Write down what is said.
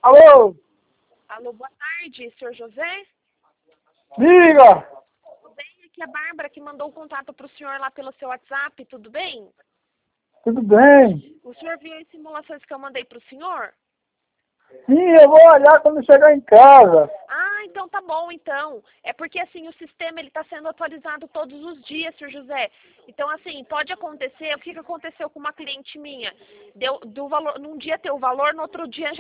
Alô? Alô, boa tarde, senhor José? Diga! Tudo bem? Aqui é a Bárbara que mandou o contato para o senhor lá pelo seu WhatsApp, tudo bem? Tudo bem? O senhor viu as simulações que eu mandei para o senhor? Sim, eu vou olhar quando chegar em casa. Ah, então tá bom, então. É porque, assim, o sistema ele está sendo atualizado todos os dias, senhor José. Então, assim, pode acontecer, o que aconteceu com uma cliente minha? Deu do valor, num dia ter o valor, no outro dia